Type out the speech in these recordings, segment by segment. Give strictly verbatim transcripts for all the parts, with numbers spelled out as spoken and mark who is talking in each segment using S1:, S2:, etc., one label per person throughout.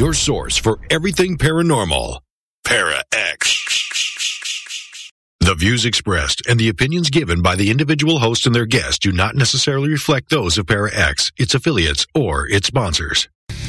S1: your source for everything paranormal. ParaX. The views expressed and the opinions given by the individual host and their guests do not necessarily reflect those of ParaX, its affiliates, or its sponsors.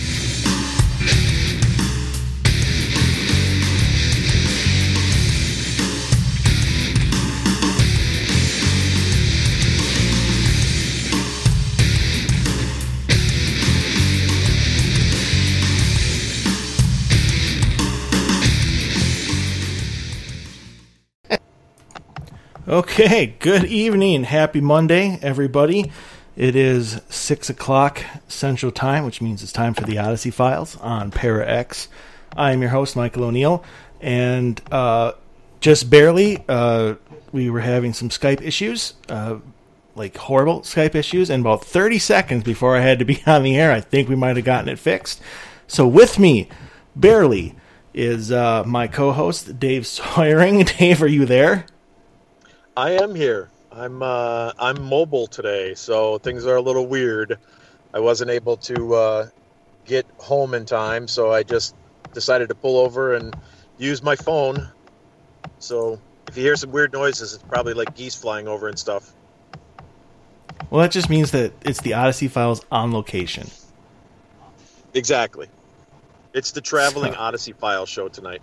S2: Okay, good evening. Happy Monday, everybody. It is six o'clock Central Time, which means it's time for the Odyssey Files on ParaX. I am your host, Michael O'Neill, and uh, just barely, uh, we were having some Skype issues, uh, like horrible Skype issues, and about thirty seconds before I had to be on the air, I think we might have gotten it fixed. So with me, barely, is uh, my co-host, Dave Sawyering. Dave, are you there?
S3: I am here. I'm uh, I'm mobile today, so things are a little weird. I wasn't able to uh, get home in time, so I just decided to pull over and use my phone. So if you hear some weird noises, it's probably like geese flying over and stuff.
S2: Well, that just means that it's the Odyssey Files on location.
S3: Exactly. It's the traveling so. Odyssey Files show tonight.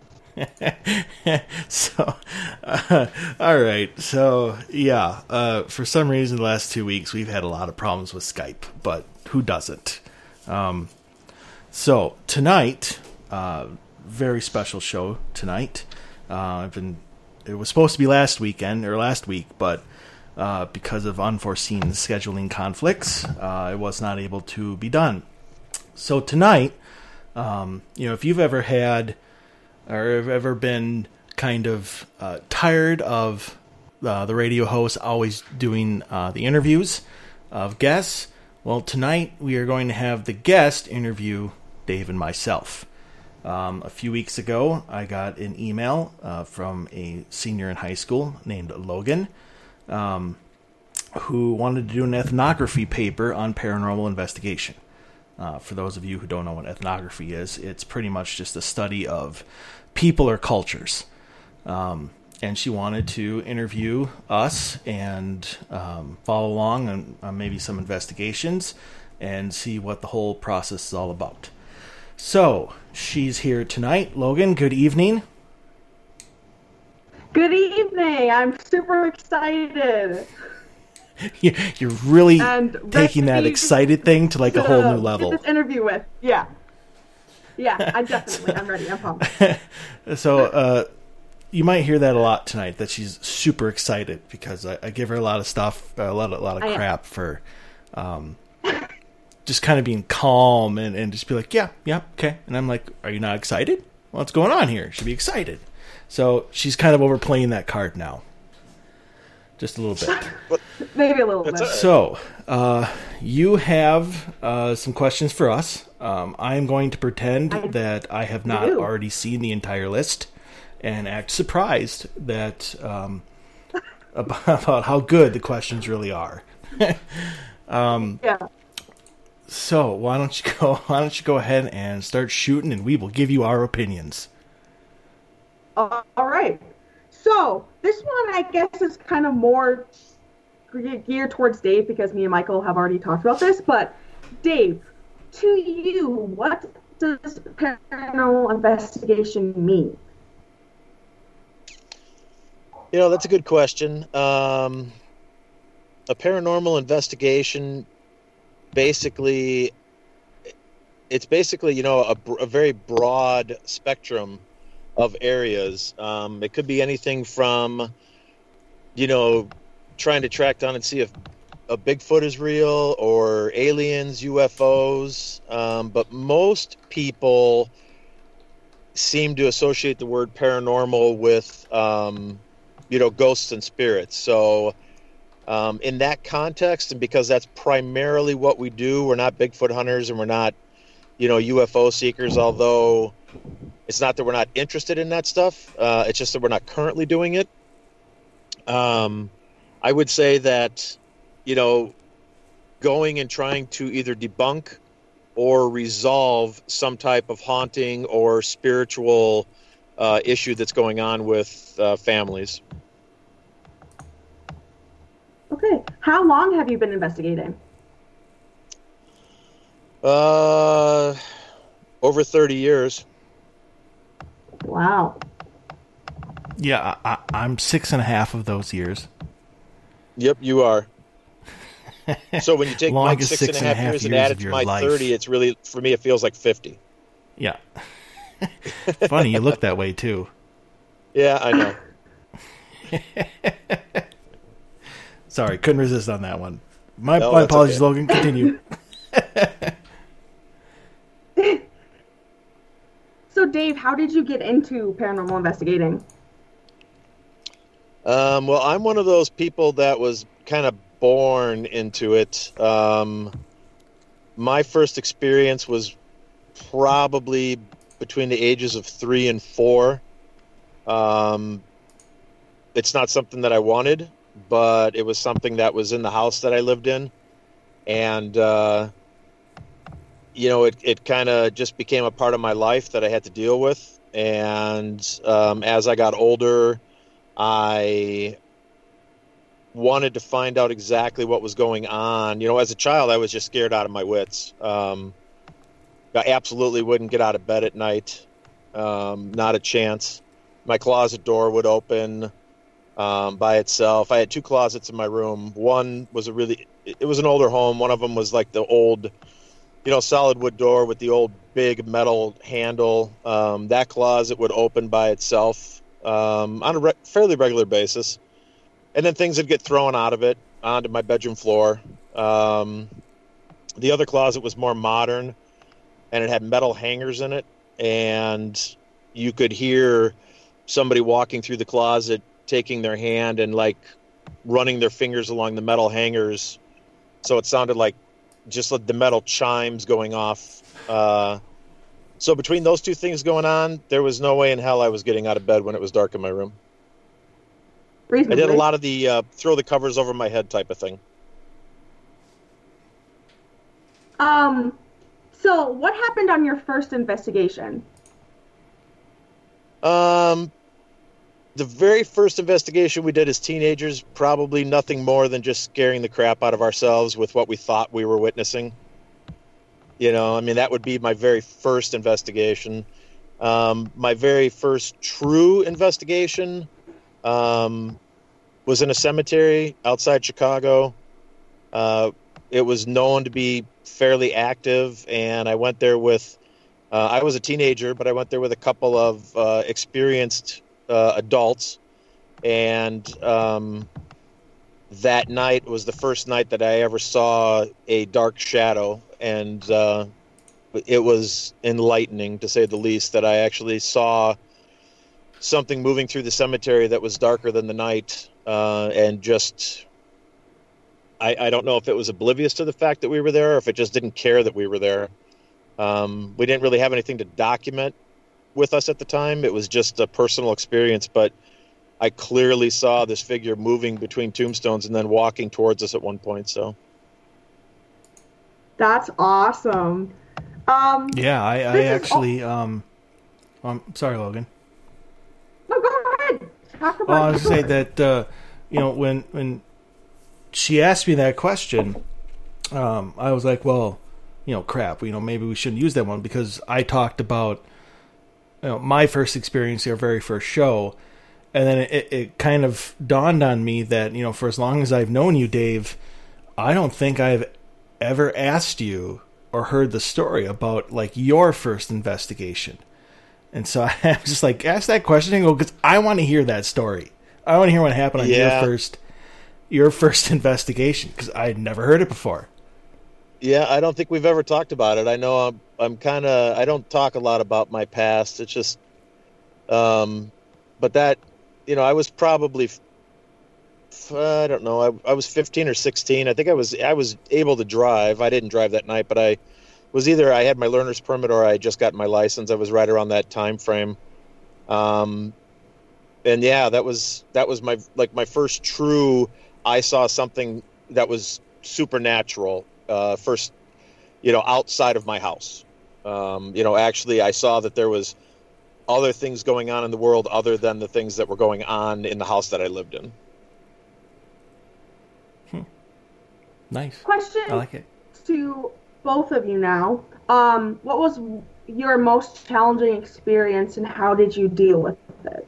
S2: so, uh, all right. So, yeah, uh, for some reason, the last two weeks, we've had a lot of problems with Skype, but who doesn't? Um, so, tonight, uh, very special show tonight. Uh, I've been, it was supposed to be last weekend, or last week, but uh, because of unforeseen scheduling conflicts, uh, it was not able to be done. So, tonight, um, you know, if you've ever had or have ever been kind of uh, tired of uh, the radio host always doing uh, the interviews of guests, well, tonight we are going to have the guest interview Dave and myself. Um, a few weeks ago, I got an email uh, from a senior in high school named Logan, um, who wanted to do an ethnography paper on paranormal investigation. Uh, for those of you who don't know what ethnography is, it's pretty much just a study of people or cultures. Um, and she wanted to interview us and um, follow along on, on maybe some investigations and see what the whole process is all about. So, she's here tonight. Logan, good evening.
S4: Good evening. I'm super excited.
S2: You're really
S4: and
S2: taking that excited thing to like a whole new level.
S4: Get this interview with, yeah, yeah. I definitely, I'm ready. I'm pumped.
S2: So, uh, you might hear that a lot tonight. That she's super excited because I, I give her a lot of stuff, a lot, a lot of crap for, um, just kind of being calm and, and just be like, yeah, yeah, okay. And I'm like, are you not excited? What's going on here? Should be excited. So she's kind of overplaying that card now. Just a little bit.
S4: Maybe a little bit.
S2: So, uh, you have uh, some questions for us. Um, I am going to pretend I that I have not do. already seen the entire list and act surprised that um, about, about how good the questions really are. um,
S4: yeah.
S2: So, why don't you go? Why don't you go ahead and start shooting, and we will give you our opinions.
S4: Uh, all right. So, this one, I guess, is kind of more geared towards Dave because me and Michael have already talked about this. But, Dave, to you, what does paranormal investigation mean?
S3: You know, that's a good question. Um, a paranormal investigation, basically, it's basically, you know, a, a very broad spectrum of areas. Um, it could be anything from, you know, trying to track down and see if a Bigfoot is real or aliens, U F Os. Um, but most people seem to associate the word paranormal with, um, you know, ghosts and spirits. So um, in that context, and because that's primarily what we do, we're not Bigfoot hunters and we're not, you know, U F O seekers, although it's not that we're not interested in that stuff. Uh, it's just that we're not currently doing it. Um, I would say that, you know, going and trying to either debunk or resolve some type of haunting or spiritual uh, issue that's going on with uh, families.
S4: Okay. How long have you been investigating?
S3: Uh, over thirty years.
S4: Wow.
S2: Yeah, I, I'm six and a half of those years.
S3: Yep, you are. So when you take my
S2: Longest
S3: six, six and a half, half years, years and add it to my life. thirty, it's really, for me, it feels like fifty.
S2: Yeah. Funny, you look that way too.
S3: Yeah, I know.
S2: Sorry, couldn't resist on that one. My,
S3: no,
S2: my apologies,
S3: okay.
S2: Logan. Continue.
S4: So, Dave, how did you get into paranormal investigating?
S3: Um, well, I'm one of those people that was kind of born into it. Um, my first experience was probably between the ages of three and four. Um, it's not something that I wanted, but it was something that was in the house that I lived in. And, uh, you know, it, it kind of just became a part of my life that I had to deal with. And um, as I got older, I wanted to find out exactly what was going on. You know, as a child, I was just scared out of my wits. Um, I absolutely wouldn't get out of bed at night. Um, not a chance. My closet door would open um, by itself. I had two closets in my room. One was a really, it was an older home. One of them was like the old, you know, solid wood door with the old big metal handle. Um, that closet would open by itself um, on a re- fairly regular basis. And then things would get thrown out of it onto my bedroom floor. Um, the other closet was more modern, and it had metal hangers in it. And you could hear somebody walking through the closet, taking their hand and like running their fingers along the metal hangers. So it sounded like just like the metal chimes going off. Uh, so between those two things going on, there was no way in hell I was getting out of bed when it was dark in my room.
S4: Reasonably.
S3: I did a lot of the uh, throw the covers over my head type of thing.
S4: Um, so what happened on your first investigation?
S3: Um, the very first investigation we did as teenagers, probably nothing more than just scaring the crap out of ourselves with what we thought we were witnessing. You know, I mean, that would be my very first investigation. Um, my very first true investigation um, was in a cemetery outside Chicago. Uh, it was known to be fairly active, and I went there with, uh, I was a teenager, but I went there with a couple of uh, experienced uh, adults, and um, that night was the first night that I ever saw a dark shadow, and uh, it was enlightening, to say the least, that I actually saw something moving through the cemetery that was darker than the night, uh, and just, I, I don't know if it was oblivious to the fact that we were there, or if it just didn't care that we were there. Um, we didn't really have anything to document with us at the time. It was just a personal experience, but I clearly saw this figure moving between tombstones and then walking towards us at one point. So
S4: that's awesome. Um,
S2: yeah, I, I actually. All... Um, I'm sorry, Logan.
S4: No, go ahead. Talk about.
S2: Well, I was say that uh, you know when when she asked me that question, um, I was like, well, you know, crap. You know, maybe we shouldn't use that one because I talked about you know my first experience, our very first show. And then it, it kind of dawned on me that, you know, for as long as I've known you, Dave, I don't think I've ever asked you or heard the story about, like, your first investigation. And so I was just like, ask that question and go, because I want to hear that story. I want to hear what happened on
S3: yeah.
S2: your first your first investigation, because I had never heard it before.
S3: Yeah, I don't think we've ever talked about it. I know I'm, I'm kind of, I don't talk a lot about my past. It's just, um, but that, you know, I was probably, I don't know, I, I was fifteen or sixteen. I think I was, I was able to drive. I didn't drive that night, but I was either, I had my learner's permit or I just got my license. I was right around that time frame. Um, and yeah, that was, that was my, like my first true, I saw something that was supernatural. Uh, first, you know, outside of my house. Um, you know, actually, I saw that there was other things going on in the world other than the things that were going on in the house that I lived in.
S2: Hmm. Nice.
S4: Question
S2: I like it.
S4: To both of you now. Um, what was your most challenging experience and how did you deal with it?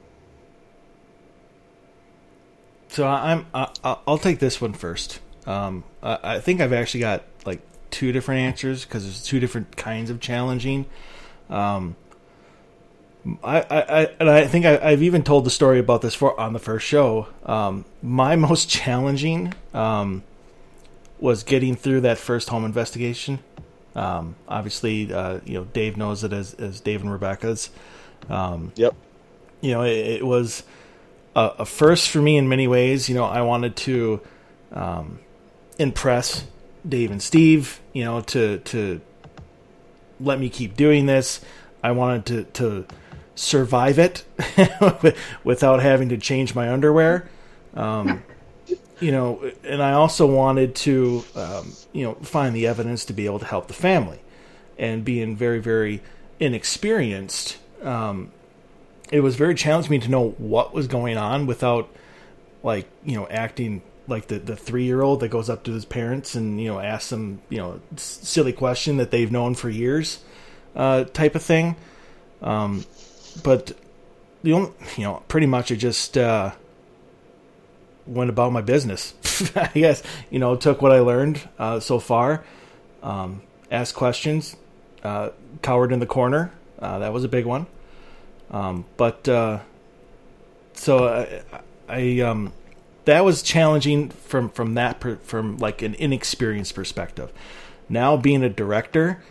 S2: So I'm I, I'll take this one first. Um, I, I think I've actually got like two different answers because there's two different kinds of challenging. Um, I, I, I and I think I, I've even told the story about this for on the first show. Um, my most challenging um, was getting through that first home investigation. Um, obviously, uh, you know, Dave knows it as as Dave and Rebecca's. Um,
S3: yep.
S2: You know, it, it was a, a first for me in many ways. You know, I wanted to um, impress Dave and Steve. You know, to to let me keep doing this. I wanted to to survive it without having to change my underwear. Um, you know, and I also wanted to, um, you know, find the evidence to be able to help the family. And being very, very inexperienced, um, it was very challenging me to know what was going on without, like, you know, acting like the, the three-year-old that goes up to his parents and, you know, asks them, you know, silly question that they've known for years, uh, type of thing. Um, but the only, you know, pretty much I just, uh, went about my business. I guess, you know, took what I learned, uh, so far, um, asked questions, uh, cowered in the corner. Uh, that was a big one. Um, but, uh, so I, I, um, that was challenging from, from that, per, from like an inexperienced perspective. Now being a director,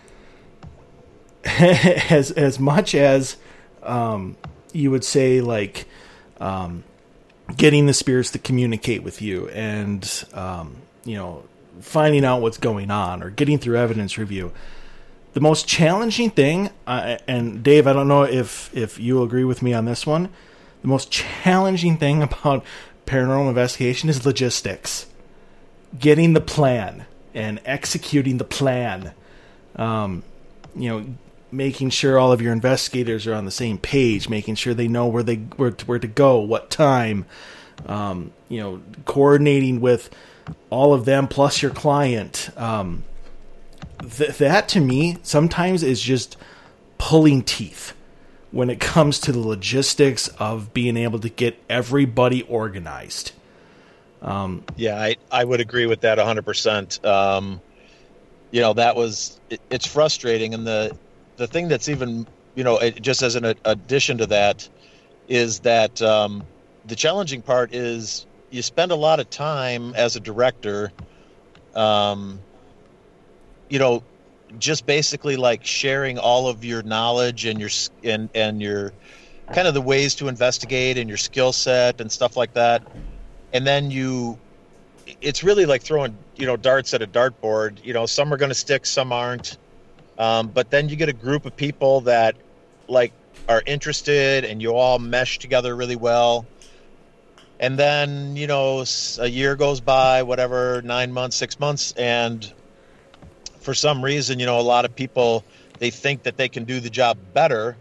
S2: as, as much as, um, you would say like, um, getting the spirits to communicate with you and, um, you know, finding out what's going on or getting through evidence review. The most challenging thing, uh, and Dave, I don't know if, if you agree with me on this one, the most challenging thing about paranormal investigation is logistics. Getting the plan and executing the plan. Um, you know, making sure all of your investigators are on the same page, making sure they know where they where to, where to go, what time, um, you know, coordinating with all of them plus your client. Um, th- that to me sometimes is just pulling teeth when it comes to the logistics of being able to get everybody organized. Um,
S3: yeah, I, I would agree with that one hundred percent. Um, you know, that was, it, it's frustrating. And the, the thing that's even, you know, it, just as an addition to that is that um, the challenging part is you spend a lot of time as a director, um, you know, just basically like sharing all of your knowledge and your, and, and your kind of the ways to investigate and your skill set and stuff like that. And then you, it's really like throwing, you know, darts at a dartboard. You know, some are going to stick, some aren't. Um, but then you get a group of people that like are interested and you all mesh together really well. And then, you know, a year goes by, whatever, nine months, six months. And for some reason, you know, a lot of people, they think that they can do the job better.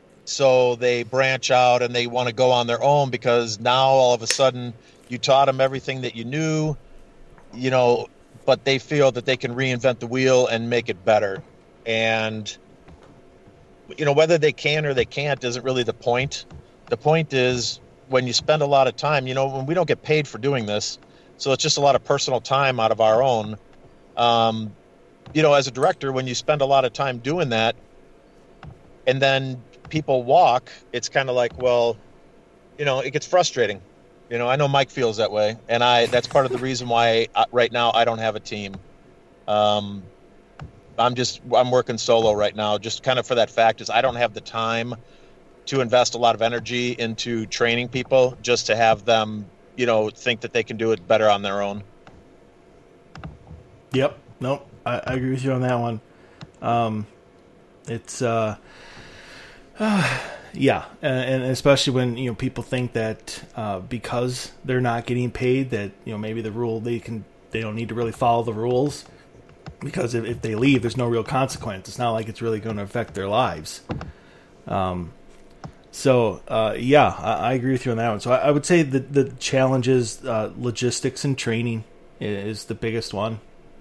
S3: So they branch out and they want to go on their own because now all of a sudden you taught them everything that you knew, you know, but they feel that they can reinvent the wheel and make it better. And, you know, whether they can or they can't isn't really the point. The point is when you spend a lot of time, you know, when we don't get paid for doing this, so it's just a lot of personal time out of our own. Um, you know, as a director, when you spend a lot of time doing that and then people walk, it's kind of like, well, you know, it gets frustrating. You know, I know Mike feels that way. And I, that's part of the reason why I, right now I don't have a team. Um, I'm just, I'm working solo right now, just kind of for that fact is I don't have the time to invest a lot of energy into training people just to have them, you know, think that they can do it better on their own.
S2: Yep. Nope. I, I agree with you on that one. Um, it's, uh, uh yeah. And, and especially when, you know, people think that, uh, because they're not getting paid that, you know, maybe the rule they can, they don't need to really follow the rules. because if, if they leave, there's no real consequence. It's not like it's really going to affect their lives. Um, so uh, yeah, I, I agree with you on that one. So I, I would say the the challenges, uh, logistics and training is the biggest one.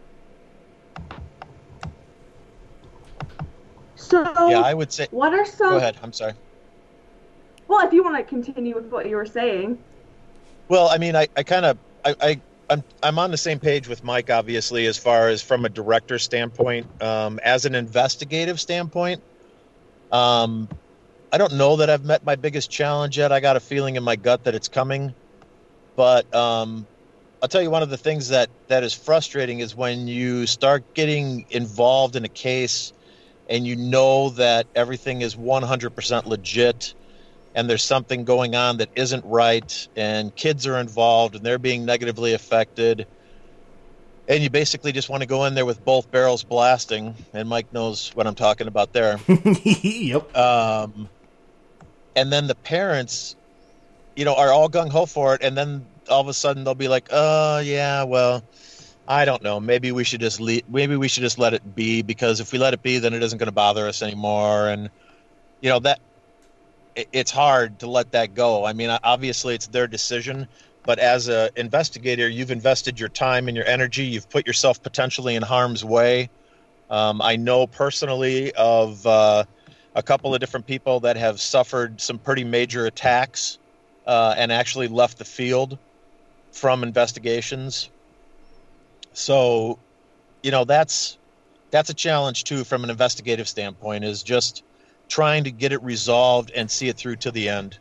S4: So
S3: yeah, I would say.
S4: What are some?
S3: Go ahead. I'm sorry.
S4: Well, if you want to continue with what you were saying.
S3: Well, I mean, I, I kind of, I, I, I'm, I'm on the same page with Mike, obviously, as far as from a director standpoint. Um, as an investigative standpoint, um, I don't know that I've met my biggest challenge yet. I got a feeling in my gut that it's coming. But um, I'll tell you, one of the things that, that is frustrating is when you start getting involved in a case and you know that everything is one hundred percent legit, and there's something going on that isn't right, and kids are involved and they're being negatively affected, and you basically just want to go in there with both barrels blasting, and Mike knows what I'm talking about there.
S2: Yep.
S3: Um, and then the parents, you know, are all gung-ho for it, and then all of a sudden they'll be like, oh, yeah, well, I don't know. Maybe we should just le- maybe we should just let it be, because if we let it be, then it isn't going to bother us anymore. And, you know, that it's hard to let that go. I mean, obviously it's their decision, but as an investigator, you've invested your time and your energy. You've put yourself potentially in harm's way. Um, I know personally of uh, a couple of different people that have suffered some pretty major attacks uh, and actually left the field from investigations. So, you know, that's that's a challenge too from an investigative standpoint, is just trying to get it resolved and see it through to the end.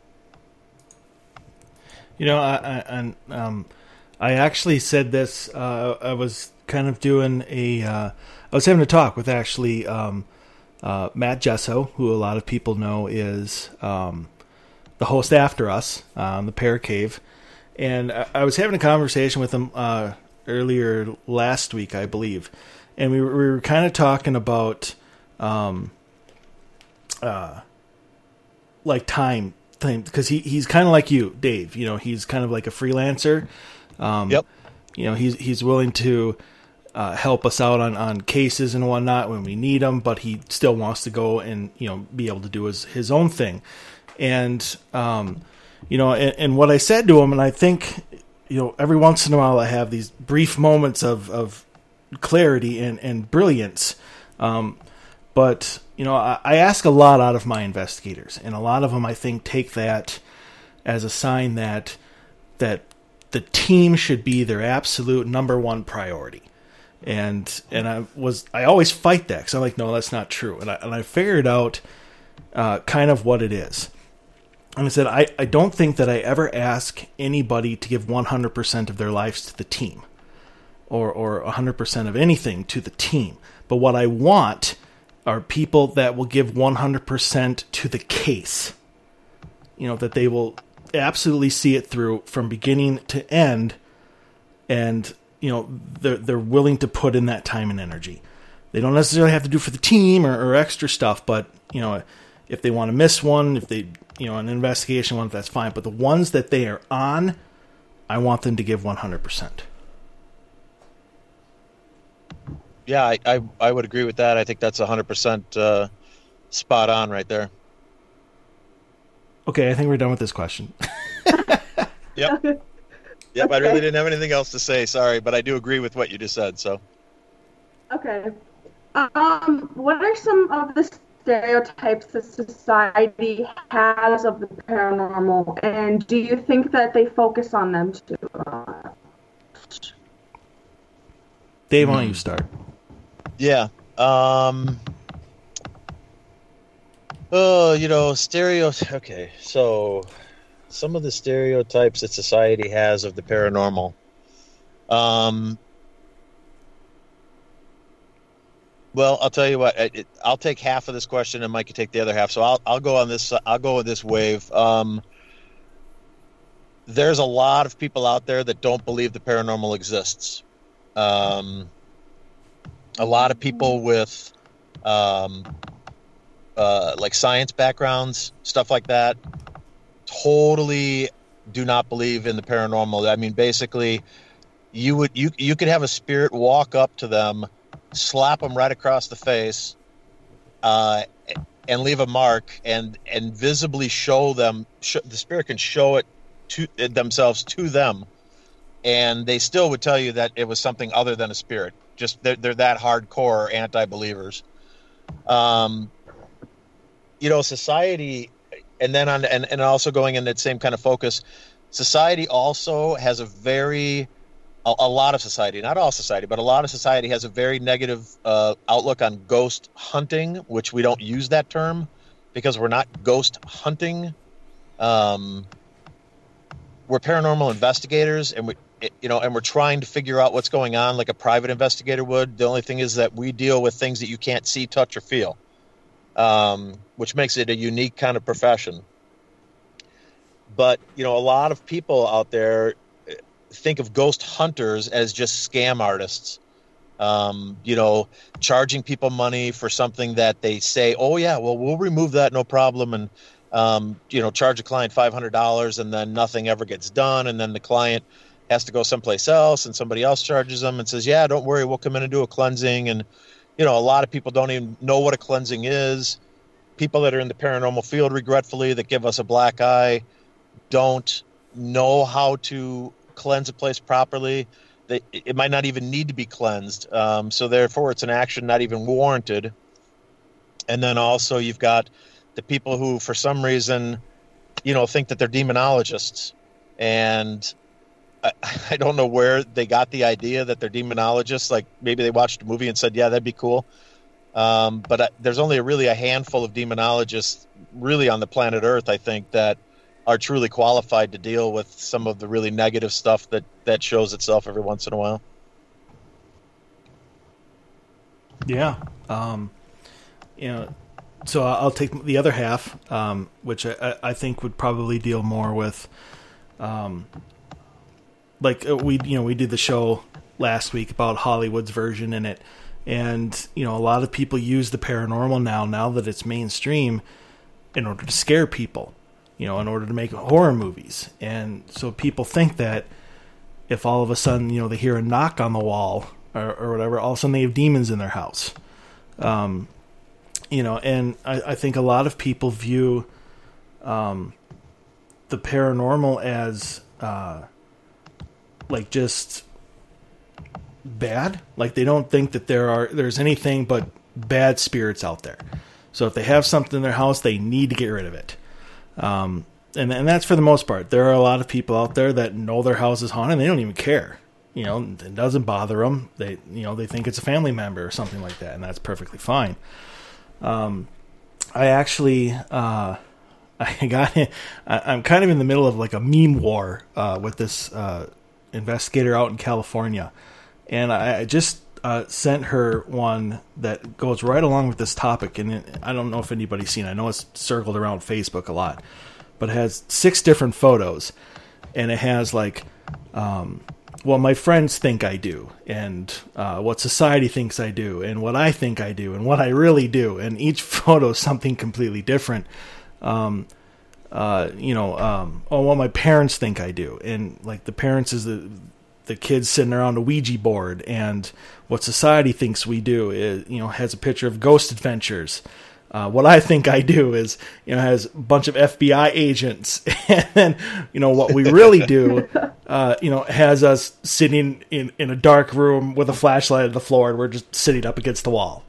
S2: You know, I, I, and, um, I actually said this. Uh, I was kind of doing a. Uh, I was having a talk with actually um, uh, Matt Gesso, who a lot of people know is um, the host after us on the Para Cave, and I, I was having a conversation with him uh, earlier last week, I believe, and we were, we were kind of talking about. Um, Uh, like time, time, because he, he's kind of like you, Dave. You know, he's kind of like a freelancer. Um,
S3: yep.
S2: You know, he's he's willing to uh, help us out on, on cases and whatnot when we need him, but he still wants to go and, you know, be able to do his, his own thing. And, um, you know, and, and what I said to him, and I think, you know, every once in a while I have these brief moments of, of clarity and, and brilliance. Um, but, you know, I, I ask a lot out of my investigators, and a lot of them, I think, take that as a sign that that the team should be their absolute number one priority. And and I was I always fight that, because I'm like, no, that's not true. And I and I figured out uh, kind of what it is. And I said, I, I don't think that I ever ask anybody to give one hundred percent of their lives to the team, or or one hundred percent of anything to the team. But what I want are people that will give one hundred percent to the case. You know, that they will absolutely see it through from beginning to end, and, you know, they're, they're willing to put in that time and energy. They don't necessarily have to do for the team or, or extra stuff, but, you know, if they want to miss one, if they, you know, an investigation one, that's fine. But the ones that they are on, I want them to give one hundred percent.
S3: Yeah, I, I, I would agree with that. I think that's one hundred percent uh, spot on right there.
S2: Okay, I think we're done with this question.
S3: Yep. Yep, okay. I really didn't have anything else to say, sorry, but I do agree with what you just said. So.
S4: Okay. Um, what are some of the stereotypes that society has of the paranormal, and do you think that they focus on them too?
S2: Dave, why don't you start?
S3: Yeah. Um, oh, you know, stereotypes. Okay, so some of the stereotypes that society has of the paranormal. Um, well, I'll tell you what. It, I'll take half of this question, and Mike can take the other half. So I'll I'll go on this. I'll go with this wave. Um, there's a lot of people out there that don't believe the paranormal exists. Um, a lot of people with, um, uh, like science backgrounds, stuff like that, totally do not believe in the paranormal. I mean, basically, you would you you could have a spirit walk up to them slap them right across the face, uh, and leave a mark, and and visibly show them. Sh- the spirit can show it to themselves to them, and they still would tell you that it was something other than a spirit. Just they're, they're that hardcore anti-believers. Um, you know, society, and then on and, and also going in that same kind of focus, society also has a very a, a lot of society, not all society, but a lot of society has a very negative uh, outlook on ghost hunting, which we don't use that term because we're not ghost hunting. Um, we're paranormal investigators, and we, you know, and we're trying to figure out what's going on like a private investigator would. The only thing is that we deal with things that you can't see, touch, or feel, um, which makes it a unique kind of profession. But, you know, a lot of people out there think of ghost hunters as just scam artists, um, you know, charging people money for something that they say, oh, yeah, well, we'll remove that, no problem. And, um, you know, charge a client five hundred dollars and then nothing ever gets done. And then the client has to go someplace else and somebody else charges them and says, yeah, don't worry, we'll come in and do a cleansing. And, you know, a lot of people don't even know what a cleansing is. People that are in the paranormal field, regretfully, that give us a black eye, don't know how to cleanse a place properly. They, it might not even need to be cleansed. Um, so therefore, it's an action not even warranted. And then also you've got the people who, for some reason, you know, think that they're demonologists. And I, I don't know where they got the idea that they're demonologists. Like maybe they watched a movie and said, yeah, that'd be cool. Um, but uh, there's only a really a handful of demonologists really on the planet Earth, I think, that are truly qualified to deal with some of the really negative stuff that, that shows itself every once in a while.
S2: Yeah. Um, you know, so I'll take the other half, um, which I, I think would probably deal more with, um, like we, you know, we did the show last week about Hollywood's version in it. And, you know, a lot of people use the paranormal now, now that it's mainstream, in order to scare people. You know, in order to make horror movies. And so people think that if all of a sudden, you know, they hear a knock on the wall or, or whatever, all of a sudden they have demons in their house. Um, you know, and I, I think a lot of people view um, the paranormal as uh, like just bad. Like they don't think that there are there's anything but bad spirits out there. So if they have something in their house, they need to get rid of it. Um, and, and that's for the most part. There are a lot of people out there that know their house is haunted and they don't even care. You know, it doesn't bother them. They, you know, they think it's a family member or something like that, and that's perfectly fine. Um, I actually, uh, I got, I, I'm kind of in the middle of like a meme war, uh, with this, uh, investigator out in California. And I, I just, uh, sent her one that goes right along with this topic. And it, I don't know if anybody's seen it. I know it's circled around Facebook a lot, but it has six different photos, and it has like, um, well, my friends think I do, and uh, what society thinks I do, and what I think I do, and what I really do. And each photo is something completely different. Um, uh, you know, um, oh, what my parents think I do. And like the parents is the, the kids sitting around a Ouija board, and what society thinks we do is, you know, has a picture of Ghost Adventures. Uh, what I think I do is, you know, has a bunch of F B I agents. And then, you know, what we really do, uh, you know, has us sitting in, in a dark room with a flashlight on the floor, and we're just sitting up against the wall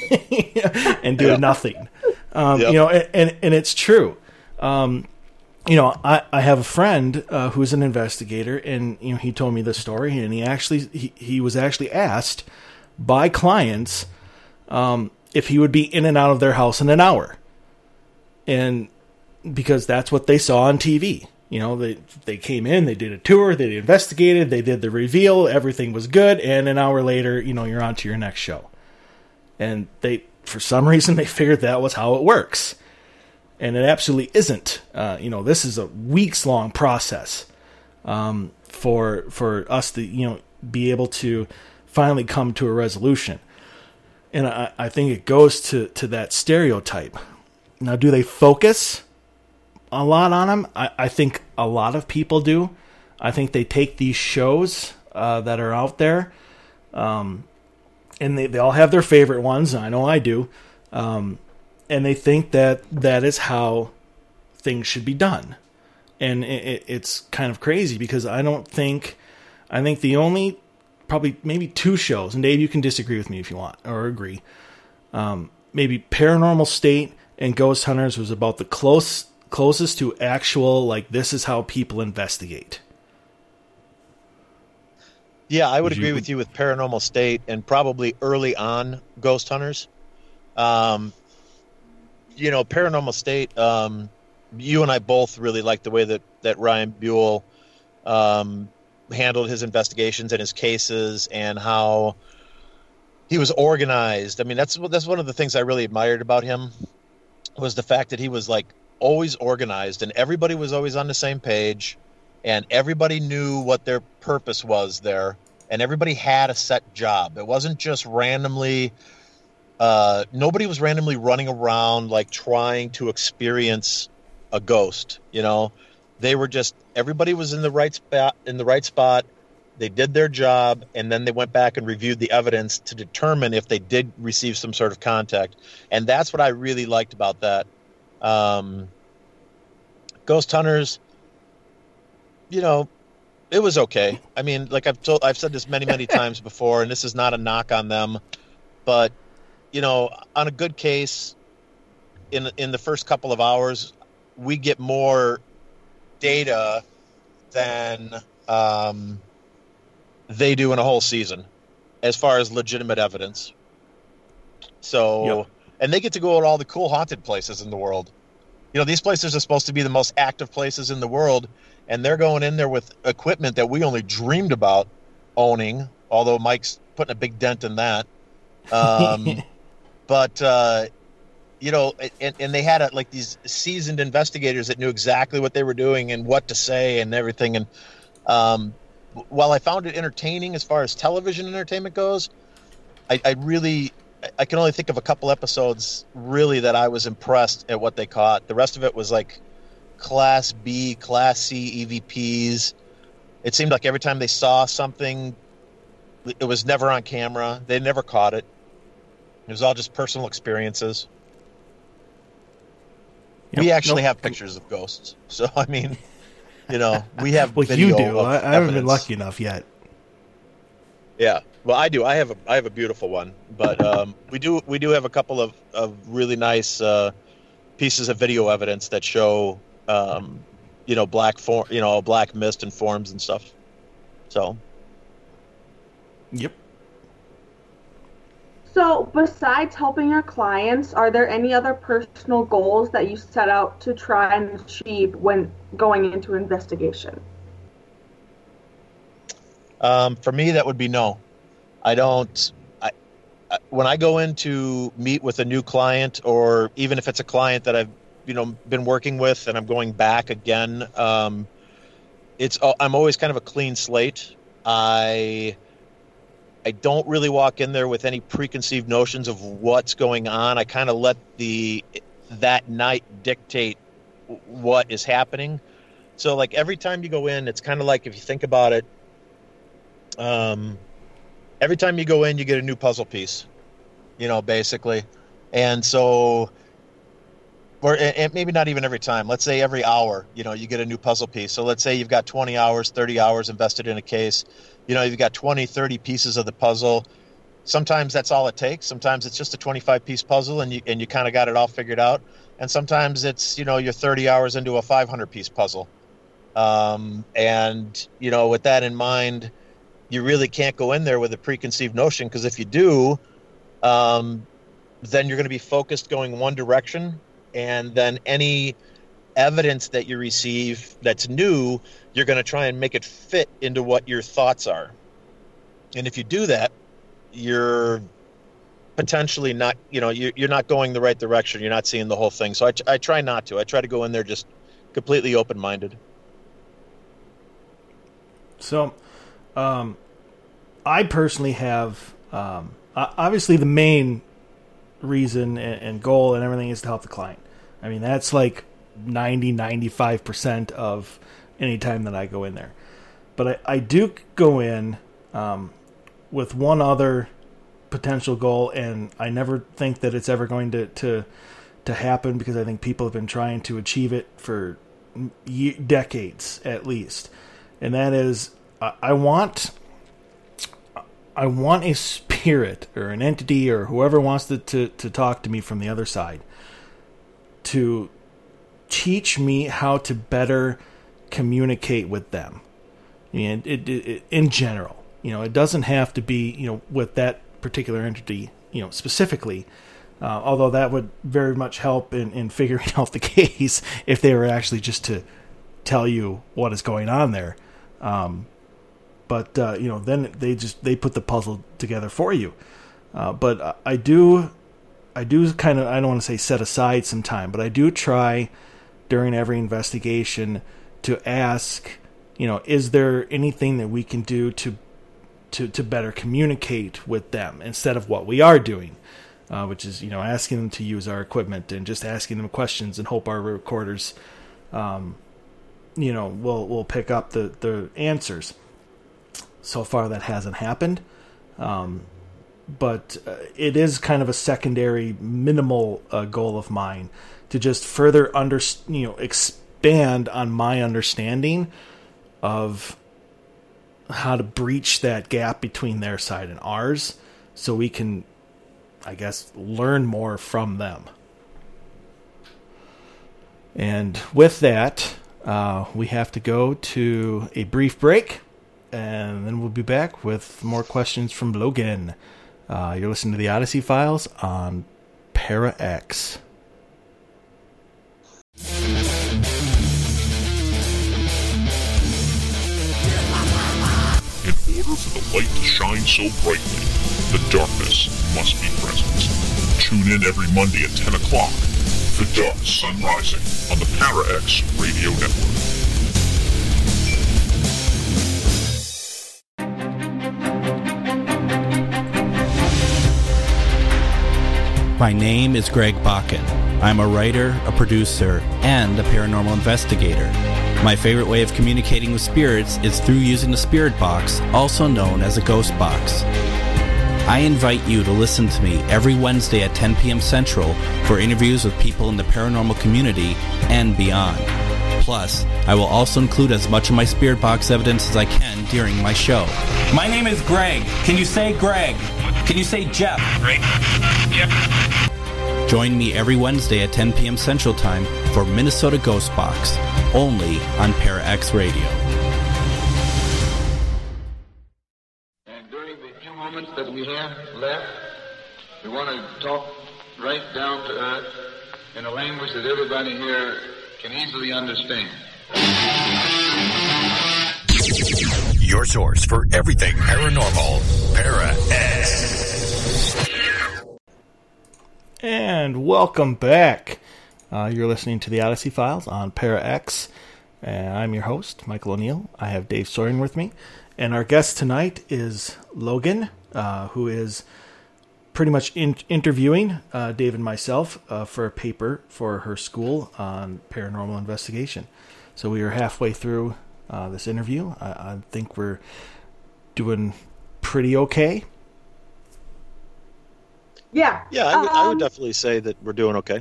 S2: and doing yep. nothing. Um, yep. You know, and, and, and it's true. Um, you know, I, I have a friend uh, who's an investigator, and, you know, he told me this story, and he actually, he, he was actually asked by clients, um, if he would be in and out of their house in an hour. And because that's what they saw on T V. You know, they they came in, they did a tour, they investigated, they did the reveal, everything was good, and an hour later, you know, you're on to your next show. And they, for some reason, they figured that was how it works. And it absolutely isn't. Uh, you know, this is a weeks-long process um, for for us to, you know, be able to finally come to a resolution. And I, I think it goes to, to that stereotype. Now, do they focus a lot on them? I, I think a lot of people do. I think they take these shows uh, that are out there, um, and they, they all have their favorite ones. I know I do. Um, and they think that that is how things should be done. And it, it's kind of crazy because I don't think, I think the only, probably maybe two shows, and Dave, you can disagree with me if you want, or agree. Um, maybe Paranormal State and Ghost Hunters was about the close, closest to actual, like, this is how people investigate.
S3: Yeah, I would
S2: Did
S3: agree
S2: you...
S3: with you with Paranormal State and probably early on Ghost Hunters. Um, you know, Paranormal State, um, you and I both really like the way that, that Ryan Buell um, handled his investigations and his cases and how he was organized. I mean, that's that's one of the things I really admired about him was the fact that he was like always organized and everybody was always on the same page and everybody knew what their purpose was there and everybody had a set job. It wasn't just randomly uh, nobody was randomly running around like trying to experience a ghost, you know. They were just, everybody was in the right spot in the right spot. They did their job, and then they went back and reviewed the evidence to determine if they did receive some sort of contact. And that's what I really liked about that. Um, Ghost Hunters, you know, it was okay. I mean, like I've told, I've said this many, many times before, and this is not a knock on them, but you know, on a good case, in in the first couple of hours, we get more data than um, they do in a whole season as far as legitimate evidence. So, yep. And they get to go to all the cool haunted places in the world. You know, these places are supposed to be the most active places in the world, and they're going in there with equipment that we only dreamed about owning, although Mike's putting a big dent in that. Um, but, uh, you know, and, and they had a, like these seasoned investigators that knew exactly what they were doing and what to say and everything. And um, while I found it entertaining as far as television entertainment goes, I, I really, I can only think of a couple episodes really that I was impressed at what they caught. The rest of it was like Class B, Class C E V Ps. It seemed like every time they saw something, it was never on camera. They never caught it. It was all just personal experiences. Yep. We actually nope. have pictures of ghosts. So, I mean, you know, we have
S2: well,
S3: video
S2: you do. I, I haven't been
S3: evidence.
S2: lucky enough yet.
S3: Yeah. Well, I do. I have a I have a beautiful one. But um, we do we do have a couple of, of really nice uh, pieces of video evidence that show, um, you know, black form, you know, black mist and forms and stuff. So.
S2: Yep.
S4: So, besides helping your clients, are there any other personal goals that you set out to try and achieve when going into investigation?
S3: Um, for me, that would be no. I don't. I, I, when I go in to meet with a new client, or even if it's a client that I've, you know, been working with, and I'm going back again, um, it's I'm always kind of a clean slate. I. I don't really walk in there with any preconceived notions of what's going on. I kind of let the that night dictate what is happening. So, like, every time you go in, it's kind of like, if you think about it, um, every time you go in, you get a new puzzle piece, you know, basically. And so, or and maybe not even every time. Let's say every hour, you know, you get a new puzzle piece. So let's say you've got twenty hours, thirty hours invested in a case. You know, you've got twenty, thirty pieces of the puzzle. Sometimes that's all it takes. Sometimes it's just a twenty-five piece puzzle and you and you kind of got it all figured out. And sometimes it's, you know, you're thirty hours into a five hundred piece puzzle. Um, and, you know, with that in mind, you really can't go in there with a preconceived notion, because if you do, um, then you're going to be focused going one direction. And then any evidence that you receive that's new, you're going to try and make it fit into what your thoughts are. And if you do that, you're potentially not, you know, you're, you're not going the right direction. You're not seeing the whole thing. So I, I try not to. I try to go in there just completely open-minded.
S2: So um, I personally have, um, obviously the main reason and, and goal and everything is to help the client. I mean, that's like ninety, ninety-five percent of any time that I go in there. But I, I do go in um, with one other potential goal, and I never think that it's ever going to, to, to happen, because I think people have been trying to achieve it for ye- decades at least. And that is, I, I want, I want a spirit or an entity or whoever wants to, to, to talk to me from the other side to teach me how to better communicate with them. And it, it, it, in general, you know, it doesn't have to be, you know, with that particular entity, you know, specifically, uh, although that would very much help in, in figuring out the case if they were actually just to tell you what is going on there. Um, but, uh, you know, then they just, they put the puzzle together for you. Uh, but I do, I do kind of, I don't want to say set aside some time, but I do try during every investigation to ask, you know, is there anything that we can do to to, to better communicate with them instead of what we are doing, uh, which is, you know, asking them to use our equipment and just asking them questions and hope our recorders, um, you know, will will pick up the, the answers. So far, that hasn't happened, um, but uh, it is kind of a secondary, minimal uh, goal of mine to just further under, you know, expand on my understanding of how to breach that gap between their side and ours, so we can, I guess, learn more from them. And with that, uh, we have to go to a brief break, and then we'll be back with more questions from Logan. Uh, you're listening to the Odyssey Files on Para X.
S5: In order for the light to shine so brightly, the darkness must be present. Tune in every Monday at ten o'clock for Dark Sun Rising on the Para X Radio Network.
S6: My name is Greg Bakken. I'm a writer, a producer, and a paranormal investigator. My favorite way of communicating with spirits is through using the Spirit Box, also known as a Ghost Box. I invite you to listen to me every Wednesday at ten p.m. Central for interviews with people in the paranormal community and beyond. Plus, I will also include as much of my Spirit Box evidence as I can during my show.
S7: My name is Greg. Can you say Greg? Can you say Jeff?
S8: Greg. Jeff.
S6: Join me every Wednesday at ten p.m. Central Time for Minnesota Ghost Box, only on Para X Radio.
S9: And during the few moments that we have left, we want to talk right down to earth in a language that everybody here can easily understand.
S1: Your source for everything paranormal, Para X.
S2: And welcome back. Uh, you're listening to the Odyssey Files on Para X. And I'm your host, Michael O'Neill. I have Dave Soren with me. And our guest tonight is Logan, uh, who is pretty much in- interviewing uh, Dave and myself uh, for a paper for her school on paranormal investigation. So we are halfway through uh, this interview. I-, I think we're doing pretty okay.
S4: Yeah.
S3: Yeah, I would,
S4: um,
S3: I would definitely say that we're doing okay.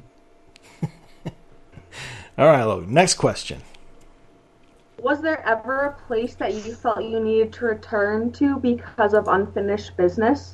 S2: All right, Logan. Next question.
S4: Was there ever a place that you felt you needed to return to because of unfinished business?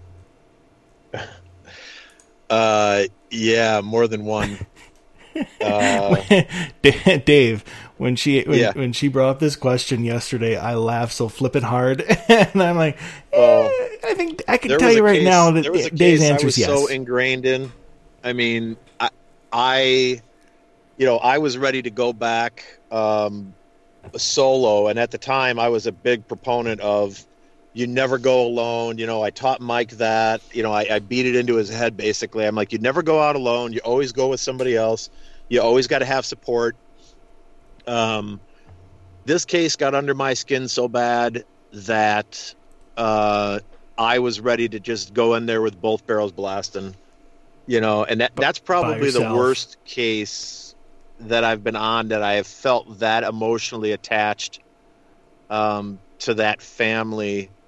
S3: Uh, yeah, more than one. Uh,
S2: Dave, when she when,
S3: yeah.
S2: when she brought up this question yesterday, I laughed so flippin' hard, and I'm like, eh,
S3: uh,
S2: I think I can
S3: there
S2: tell
S3: was
S2: you
S3: a
S2: right
S3: case,
S2: now that
S3: there was a
S2: Dave's
S3: case
S2: answer
S3: I
S2: is
S3: was
S2: yes.
S3: so ingrained in. I mean, I, I, you know, I was ready to go back um, solo, and at the time, I was a big proponent of you never go alone. You know, I taught Mike that. You know, I, I beat it into his head basically. I'm like, you never go out alone. You always go with somebody else. You always got to have support. Um, this case got under my skin so bad that uh, I was ready to just go in there with both barrels blasting. You know, and that, that's probably the worst case that I've been on, that I have felt that emotionally attached um, to that family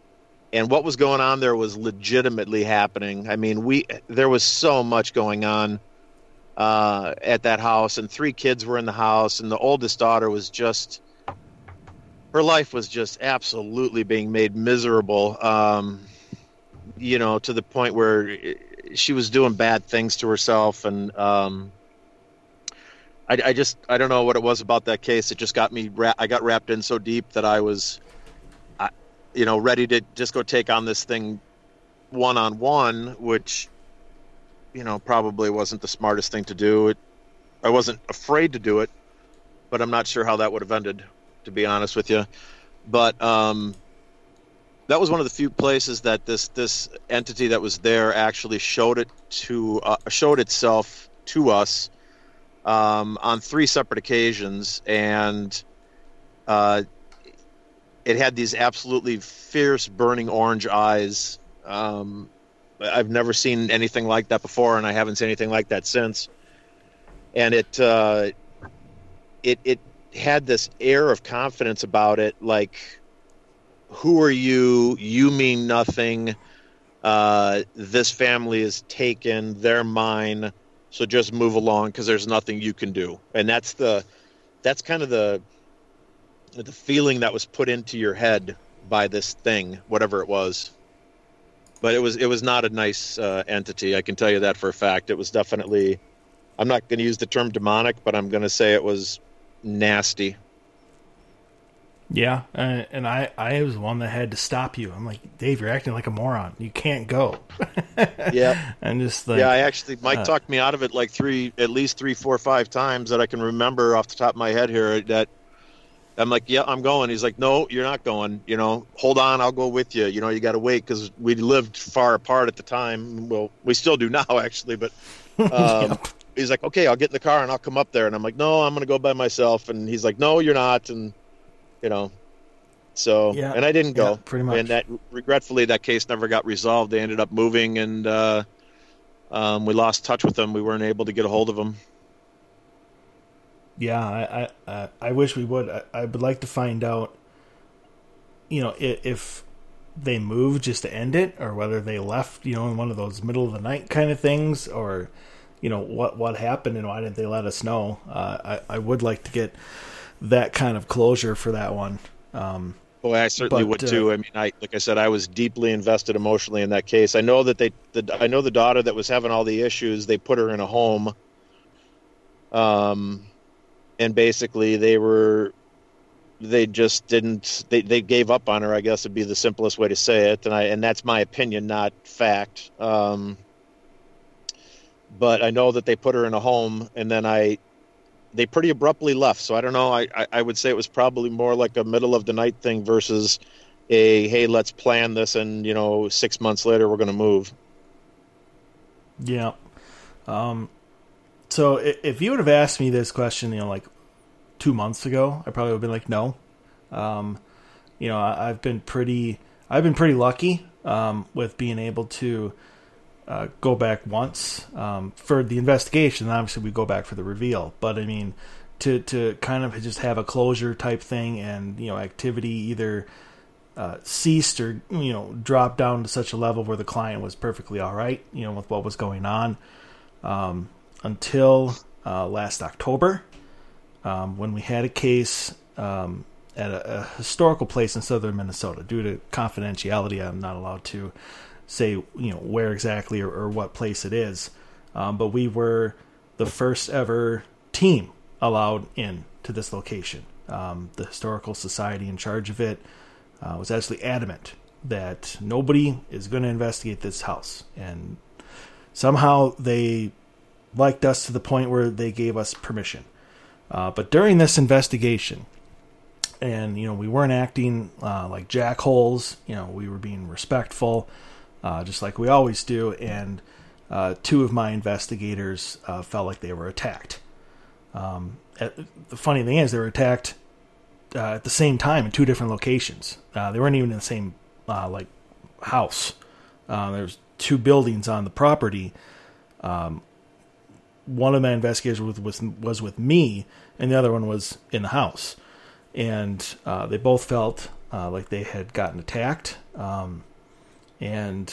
S3: and what was going on there was legitimately happening. I mean, we there was so much going on uh, at that house, and three kids were in the house, and the oldest daughter was just, her life was just absolutely being made miserable, um, you know, to the point where she was doing bad things to herself, and um, I, I just, I don't know what it was about that case. It just got me, ra- I got wrapped in so deep that I was, I, you know, ready to just go take on this thing one-on-one, which, you know, probably wasn't the smartest thing to do. It, I wasn't afraid to do it, but I'm not sure how that would have ended, to be honest with you. But um, that was one of the few places that this this entity that was there actually showed it to uh, showed itself to us um, on three separate occasions, and uh, it had these absolutely fierce, burning orange eyes. Um, I've never seen anything like that before, and I haven't seen anything like that since. And it uh, it it had this air of confidence about it, like, who are you? You mean nothing. Uh, this family is taken. They're mine. So just move along, because there's nothing you can do. And that's the, that's kind of the, the feeling that was put into your head by this thing, whatever it was. But it was, it was not a nice uh, entity. I can tell you that for a fact. It was definitely, I'm not going to use the term demonic, but I'm going to say it was nasty.
S2: Yeah, and, and I, I was the one that had to stop you. I'm like, Dave, you're acting like a moron. You can't go.
S3: Yeah.
S2: And just like,
S3: yeah, I actually, Mike
S2: uh,
S3: talked me out of it like three, at least three, four, five times that I can remember off the top of my head here. That I'm like, yeah, I'm going. He's like, no, you're not going. You know, hold on, I'll go with you. You know, you got to wait, because we lived far apart at the time. Well, we still do now, actually. But um, yep. He's like, okay, I'll get in the car and I'll come up there. And I'm like, no, I'm going to go by myself. And he's like, no, you're not. And you know, so, yeah, and I didn't go.
S2: Yeah, pretty much.
S3: And that, regretfully, that case never got resolved. They ended up moving, and uh, um, we lost touch with them. We weren't able to get a hold of them.
S2: Yeah, I I, uh, I wish we would. I, I would like to find out, you know, if, if they moved just to end it, or whether they left, you know, in one of those middle of the night kind of things, or, you know, what what happened and why didn't they let us know? Uh, I I would like to get that kind of closure for that one. Um,
S3: Boy, I certainly
S2: but,
S3: would too.
S2: Uh,
S3: I mean, I like I said, I was deeply invested emotionally in that case. I know that they, the, I know the daughter that was having all the issues. They put her in a home, um, and basically they were, they just didn't. They they gave up on her, I guess would be the simplest way to say it. And I and that's my opinion, not fact. Um, but I know that they put her in a home, and then I. They pretty abruptly left, so I don't know. I, I, I would say it was probably more like a middle of the night thing versus a, hey, let's plan this, and, you know, six months later we're going to move.
S2: Yeah. Um, so if you would have asked me this question, you know, like two months ago, I probably would have been like, no. Um, you know, I, I've been pretty, I've been pretty lucky um, with being able to Uh, go back once um, for the investigation. Obviously, we go back for the reveal. But I mean, to to kind of just have a closure type thing, and you know, activity either uh, ceased or you know dropped down to such a level where the client was perfectly all right, you know, with what was going on, um, until uh, last October um, when we had a case um, at a, a historical place in southern Minnesota. Due to confidentiality, I'm not allowed to say, you know, where exactly or, or what place it is. Um, but we were the first ever team allowed in to this location. Um, the historical society in charge of it uh, was actually adamant that nobody is going to investigate this house. And somehow they liked us to the point where they gave us permission. Uh, but during this investigation, and, you know, we weren't acting uh, like jackholes, you know, we were being respectful, Uh, just like we always do, and uh, two of my investigators uh, felt like they were attacked. Um, at, the funny thing is, they were attacked uh, at the same time in two different locations. Uh, they weren't even in the same uh, like house. Uh, there's two buildings on the property. Um, one of my investigators was, was was with me, and the other one was in the house. And uh, they both felt uh, like they had gotten attacked. Um, and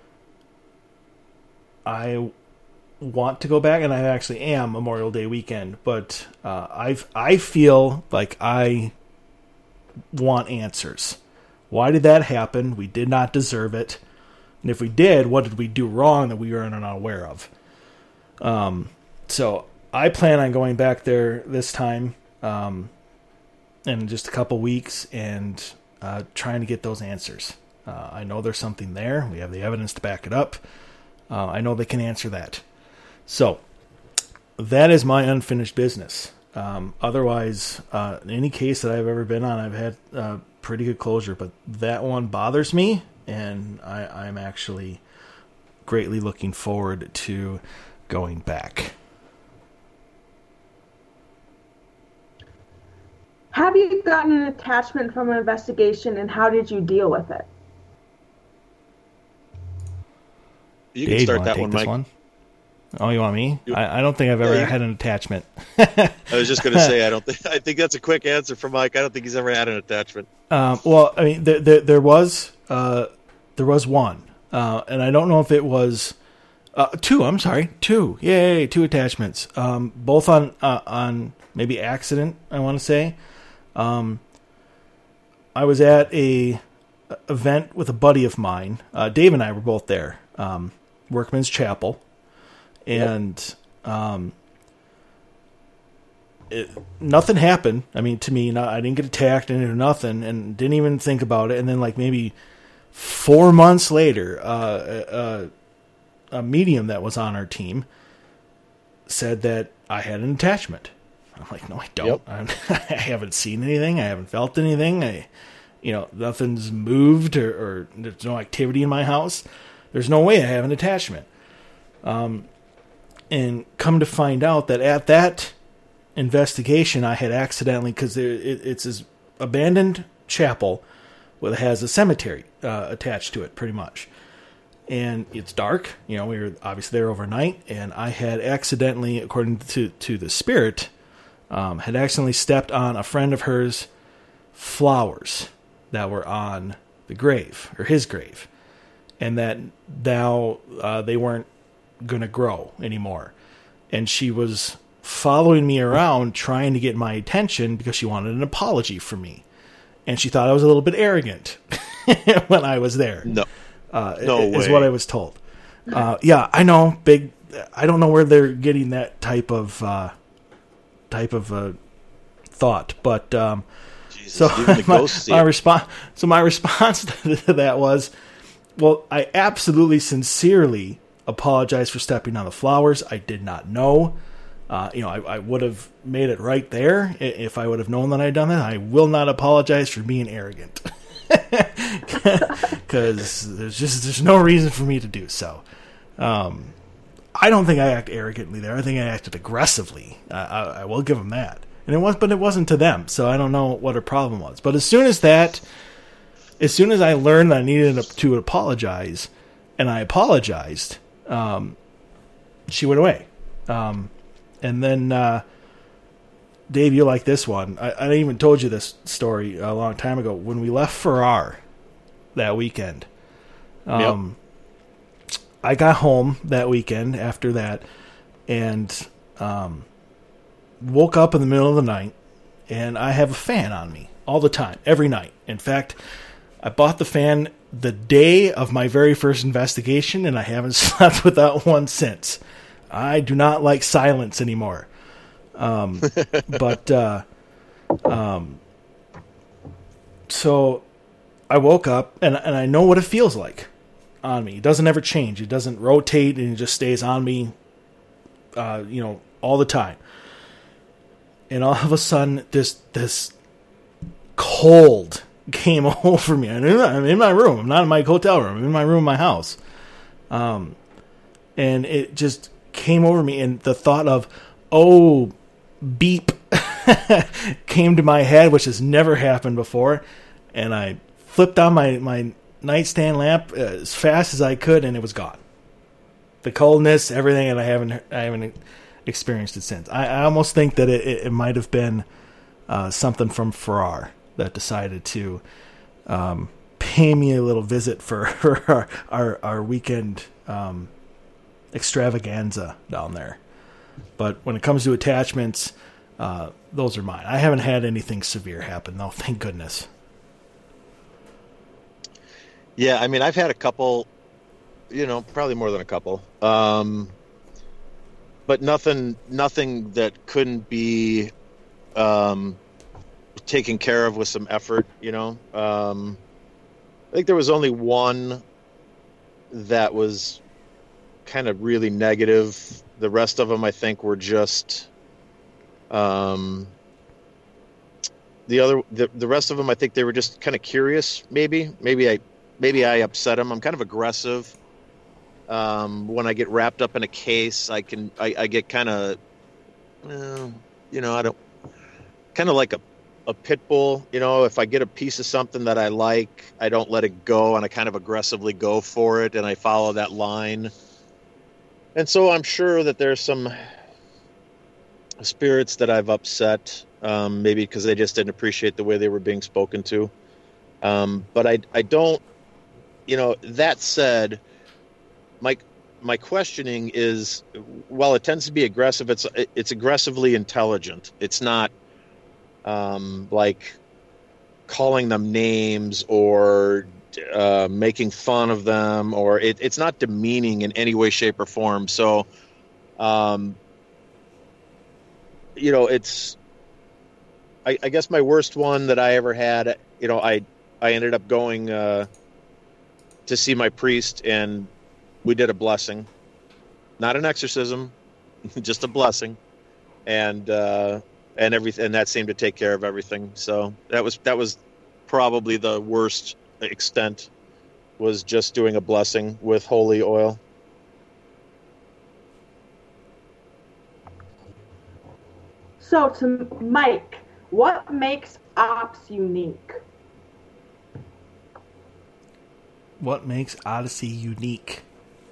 S2: I want to go back, and I actually am Memorial Day weekend, but uh, I I feel like I want answers. Why did that happen? We did not deserve it. And if we did, what did we do wrong that we were not aware of? Um, so I plan on going back there this time um, in just a couple weeks and uh, trying to get those answers. Uh, I know there's something there. We have the evidence to back it up. Uh, I know they can answer that. So that is my unfinished business. Um, otherwise, uh, in any case that I've ever been on, I've had uh, pretty good closure, but that one bothers me, and I, I'm actually greatly looking forward to going back.
S4: Have you gotten an attachment from an investigation, and how did you deal with it?
S3: You
S2: Dave,
S3: can start
S2: you
S3: that
S2: take
S3: one,
S2: this
S3: Mike.
S2: One? Oh, you want me?
S3: You,
S2: I, I don't think I've ever
S3: yeah, you,
S2: had an attachment.
S3: I was just going to say, I don't think, I think that's a quick answer for Mike. I don't think he's ever had an attachment.
S2: Um, well, I mean, there, there, there was, uh, there was one, uh, and I don't know if it was, uh, two, I'm sorry, two, yay, two attachments, um, both on, uh, on maybe accident, I want to say. Um, I was at a event with a buddy of mine. Uh, Dave and I were both there. Um, Workman's Chapel, and um, it, nothing happened. I mean, to me, not, I didn't get attacked, I didn't do nothing, and didn't even think about it. And then, like maybe four months later, uh, a, a medium that was on our team said that I had an attachment. I'm like, no, I don't. Yep. I'm, I haven't seen anything. I haven't felt anything. I, you know, nothing's moved, or, or there's no activity in my house. There's no way I have an attachment. Um, and come to find out that at that investigation, I had accidentally, because it, it's this abandoned chapel that has a cemetery uh, attached to it, pretty much. And it's dark. You know, we were obviously there overnight, and I had accidentally, according to, to the spirit, um, had accidentally stepped on a friend of hers' flowers that were on the grave, or his grave. And that now uh, they weren't going to grow anymore. And she was following me around trying to get my attention because she wanted an apology from me. And she thought I was a little bit arrogant when I was there.
S3: No,
S2: uh,
S3: no
S2: is
S3: way.
S2: what I was told. Uh, yeah, I know. Big. I don't know where they're getting that type of uh, type of uh, thought, but um,
S3: Jesus,
S2: so
S3: even the
S2: my,
S3: ghosts see
S2: my
S3: it.
S2: response. So my response to that was, well, I absolutely sincerely apologize for stepping on the flowers. I did not know. Uh, you know, I, I would have made it right there if I would have known that I'd done that. I will not apologize for being arrogant, because there's just there's no reason for me to do so. Um, I don't think I act arrogantly there. I think I acted aggressively. I, I, I will give them that. And it was, but it wasn't to them, so I don't know what her problem was. But as soon as that. As soon as I learned that I needed to apologize, and I apologized, um, she went away. Um, and then, uh, Dave, you like this one. I, I even told you this story a long time ago. When we left Farrar that weekend, um, yep. I got home that weekend after that, and um, woke up in the middle of the night, and I have a fan on me all the time, every night. In fact, I bought the fan the day of my very first investigation, and I haven't slept without one since. I do not like silence anymore. Um, but, uh, um, so I woke up, and, and I know what it feels like on me. It doesn't ever change. It doesn't rotate, and it just stays on me, uh, you know, all the time. And all of a sudden, this, this cold came over me. I'm in my room. I'm not in my hotel room. I'm in my room in my house. Um, and it just came over me, and the thought of, oh, beep, came to my head, which has never happened before. And I flipped on my, my nightstand lamp as fast as I could, and it was gone. The coldness, everything, and I haven't I haven't experienced it since. I, I almost think that it, it, it might have been uh, something from Farrar that decided to um, pay me a little visit for, for our, our our weekend um, extravaganza down there. But when it comes to attachments, uh, those are mine. I haven't had anything severe happen, though. Thank goodness.
S3: Yeah, I mean, I've had a couple, you know, probably more than a couple, um, but nothing, nothing that couldn't be um, taken care of with some effort. You know, um, I think there was only one that was kind of really negative. The rest of them, I think, were just um, the other. The, the rest of them, I think, they were just kind of curious. Maybe, maybe I. Maybe I upset him. I'm kind of aggressive. Um, when I get wrapped up in a case, I can I, I get kind of, uh, you know, I don't kind of like a, a pit bull. You know, if I get a piece of something that I like, I don't let it go, and I kind of aggressively go for it, and I follow that line. And so I'm sure that there's some spirits that I've upset, um, maybe because they just didn't appreciate the way they were being spoken to. Um, but I I don't. You know, that said, my my questioning is, while it tends to be aggressive, it's it's aggressively intelligent. It's not um, like calling them names or uh, making fun of them, or it, it's not demeaning in any way, shape, or form. So, um, you know, it's I, I guess my worst one that I ever had. You know, I I ended up going. Uh, to see my priest, and we did a blessing, not an exorcism, just a blessing, and uh, and everything, and that seemed to take care of everything. So that was that was probably the worst extent, was just doing a blessing with holy oil.
S4: So to Mike, what makes Ops unique?
S2: What makes Odyssey unique?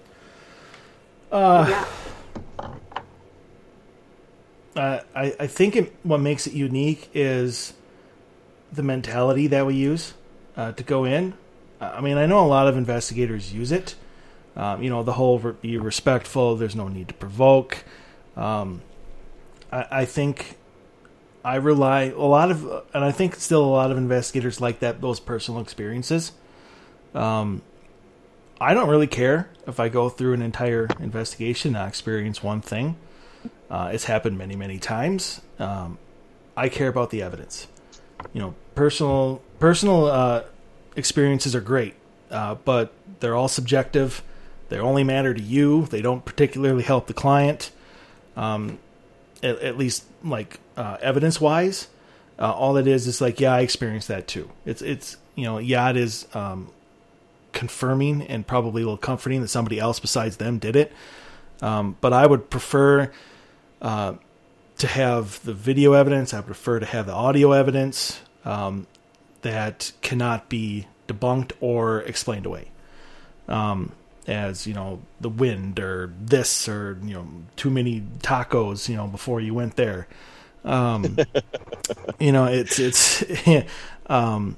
S2: Uh,
S4: yeah.
S2: uh, I, I think it, what makes it unique is the mentality that we use uh, to go in. I mean, I know a lot of investigators use it. Um, you know, the whole re- be respectful, there's no need to provoke. Um, I, I think I rely a lot of, and I think still a lot of investigators like that, those personal experiences. Um, I don't really care if I go through an entire investigation and I experience one thing. Uh, it's happened many, many times. Um, I care about the evidence. You know, personal personal uh, experiences are great, uh, but they're all subjective. They only matter to you. They don't particularly help the client, um, at, at least like uh, evidence-wise. Uh, all it is is like, yeah, I experienced that too. It's it's you know, yeah, it is. Um, confirming and probably a little comforting that somebody else besides them did it. Um, but I would prefer uh, to have the video evidence. I prefer to have the audio evidence um, that cannot be debunked or explained away. Um, as, you know, the wind or this or, you know, too many tacos, you know, before you went there. Um, you know, it's, it's, um,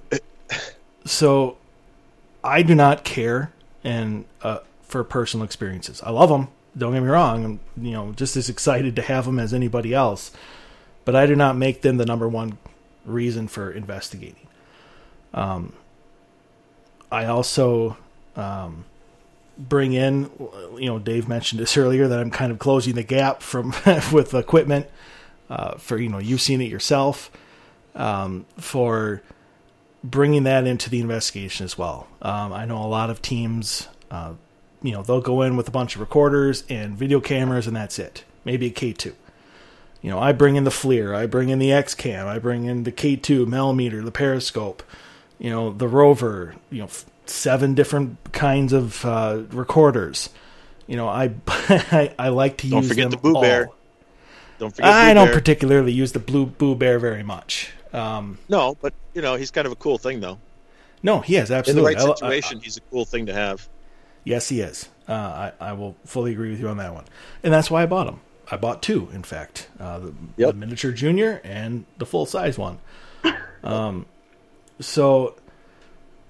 S2: so, I do not care and uh, for personal experiences. I love them. Don't get me wrong. I'm, you know, just as excited to have them as anybody else. But I do not make them the number one reason for investigating. Um, I also um, bring in, you know, Dave mentioned this earlier, that I'm kind of closing the gap from with equipment uh, for, you know, you've seen it yourself, um, for bringing that into the investigation as well. Um, I know a lot of teams, uh, you know, they'll go in with a bunch of recorders and video cameras and that's it. Maybe a K two. You know, I bring in the FLIR, I bring in the X-Cam, I bring in the K two, Millimeter, the Periscope, you know, the Rover, you know, f- seven different kinds of uh, recorders. You know, I, I I like to
S3: don't
S2: use
S3: forget
S2: them
S3: the Boo
S2: all.
S3: Bear. Don't forget
S2: I
S3: Boo
S2: don't
S3: Bear.
S2: particularly use the Blue Boo Bear very much. Um,
S3: no, but, you know, he's kind of a cool thing, though.
S2: No, he is, absolutely.
S3: In the right
S2: I- I-
S3: situation, he's a cool thing to have.
S2: Yes, he is. Uh, I, I will fully agree with you on that one. And that's why I bought him. I bought two, in fact. Uh, the,
S3: Yep.
S2: the miniature junior and the full-size one. Um, so,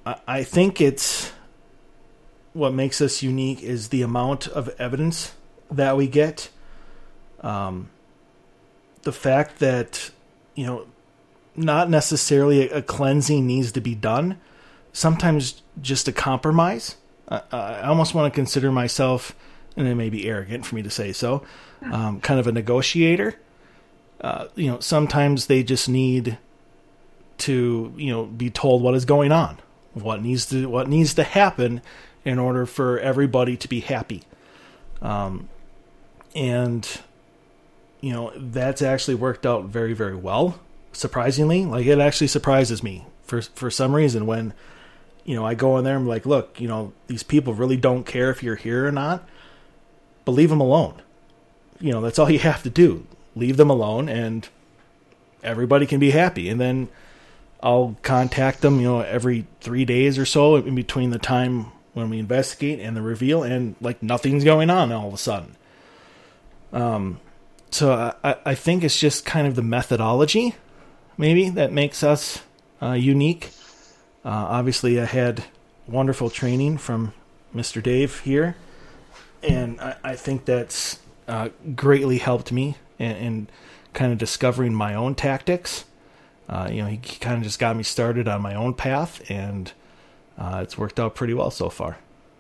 S2: I, I think it's what makes us unique is the amount of evidence that we get. Um, the fact that, you know, not necessarily a, a cleansing needs to be done. Sometimes just a compromise. I, I almost want to consider myself, and it may be arrogant for me to say so, um, kind of a negotiator. Uh, you know, sometimes they just need to, you know, be told what is going on, what needs to, what needs to happen in order for everybody to be happy. Um, and, you know, that's actually worked out very, very well. Surprisingly, like it actually surprises me for, for some reason when, you know, I go in there and I'm like, look, you know, these people really don't care if you're here or not, but leave them alone. You know, that's all you have to do. Leave them alone and everybody can be happy. And then I'll contact them, you know, every three days or so in between the time when we investigate and the reveal, and like nothing's going on all of a sudden. Um, so I, I think it's just kind of the methodology maybe that makes us uh, unique. Uh, obviously I had wonderful training from Mister Dave here, and I, I think that's uh, greatly helped me in, in kind of discovering my own tactics. Uh, you know, he kind of just got me started on my own path, and uh, it's worked out pretty well so far.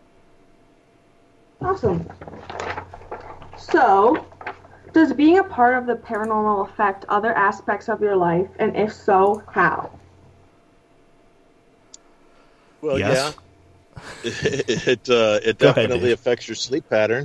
S4: Awesome. So, does being a part of the paranormal affect other aspects of your life, and if so, how?
S3: Well,
S2: yes.
S3: yeah, it it, uh, it definitely ahead, affects your sleep pattern.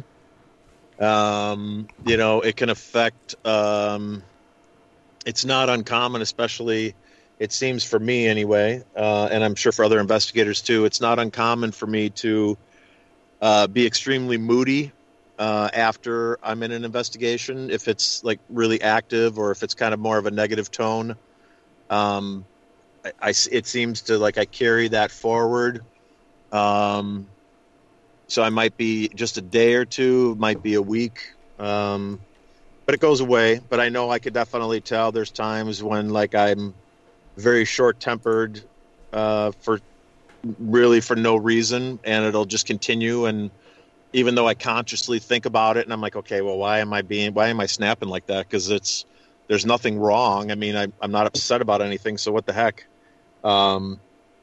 S3: Um, you know, it can affect. Um, it's not uncommon, especially it seems for me anyway, uh, and I'm sure for other investigators too. It's not uncommon for me to uh, be extremely moody uh, after I'm in an investigation, if it's like really active or if it's kind of more of a negative tone. Um, I, I, it seems to like I carry that forward. Um, so I might be just a day or two, might be a week, um, but it goes away. But I know I could definitely tell there's times when like I'm very short-tempered uh, for really for no reason, and it'll just continue. And even though I consciously think about it, and I'm like, okay, well, why am I being, why am I snapping like that? Because it's there's nothing wrong. I mean, I, I'm not upset about anything, so what the heck? Um,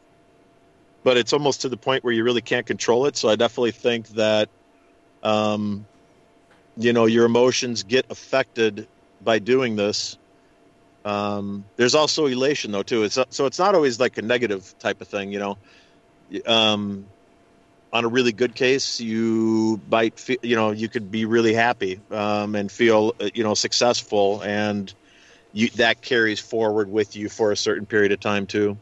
S3: but it's almost to the point where you really can't control it. So I definitely think that, um, you know, your emotions get affected by doing this. Um, there's also elation though, too. It's so it's not always like a negative type of thing, you know. Um, on a really good case, you might feel, you know, you could be really happy, um, and feel, you know, successful, and you, that carries forward with you for a certain period of time too.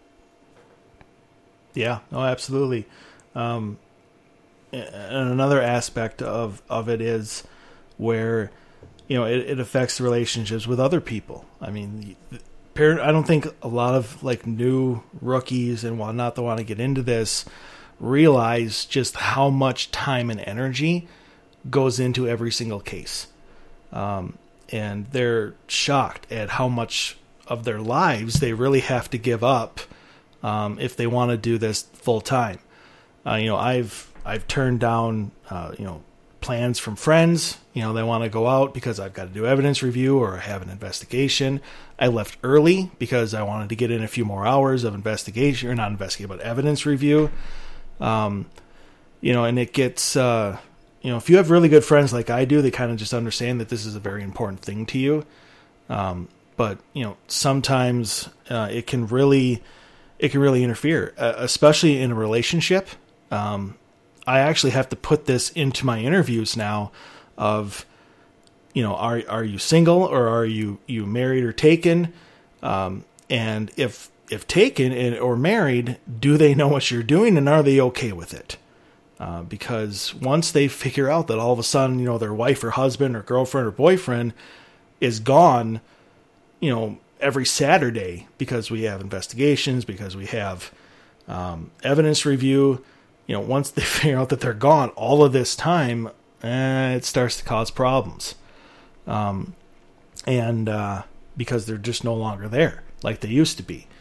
S2: Yeah, no, absolutely. Um, and another aspect of, of it is where, you know, it, it affects the relationships with other people. I mean, parent, I don't think a lot of like new rookies and whatnot that want to get into this realize just how much time and energy goes into every single case. Um, and they're shocked at how much of their lives they really have to give up um, if they want to do this full time. Uh, you know, I've I've turned down uh, you know plans from friends. You know, they want to go out because I've got to do evidence review or have an investigation. I left early because I wanted to get in a few more hours of investigation, or not investigation, but evidence review. Um, you know, and it gets, uh, you know, if you have really good friends like I do, they kind of just understand that this is a very important thing to you. Um, but, you know, sometimes uh, it can really, it can really interfere, uh, especially in a relationship. Um, I actually have to put this into my interviews now of, you know, are, are you single or are you, you married or taken? Um, and if, if taken or married, do they know what you're doing and are they okay with it? Uh, because once they figure out that all of a sudden, you know, their wife or husband or girlfriend or boyfriend is gone, you know, every Saturday because we have investigations, because we have um, evidence review, you know, once they figure out that they're gone all of this time, eh, it starts to cause problems. Um, and uh, because they're just no longer there like they used to be.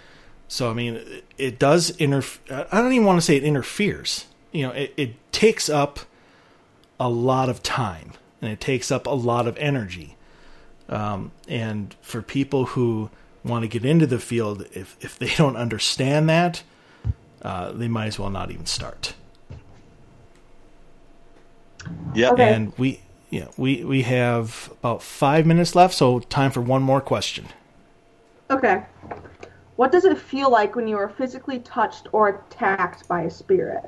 S2: So, I mean, it, it does interfere. I don't even want to say it interferes. You know, it, it takes up a lot of time and it takes up a lot of energy. Um, and for people who want to get into the field, if, if they don't understand that, uh, they might as well not even start.
S3: Yeah.
S4: Okay.
S2: And we, yeah, we, we have about five minutes left. So time for one more question.
S4: Okay. What does it feel like when you are physically touched or attacked by a spirit?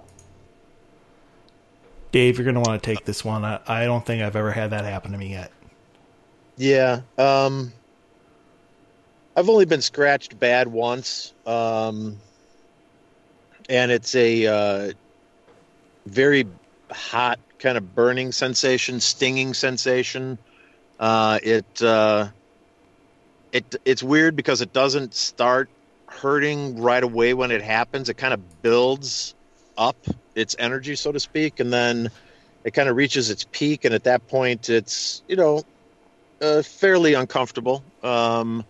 S2: Dave, you're going to want to take this one. I, I don't think I've ever had that happen to me yet.
S3: Yeah. Um, I've only been scratched bad once. Um, and it's a uh, very hot kind of burning sensation, stinging sensation. Uh, it, uh, it, it's weird because it doesn't start hurting right away when it happens. It kind of builds up its energy, so to speak, and then it kind of reaches its peak, and at that point it's, you know, uh, fairly uncomfortable. Um,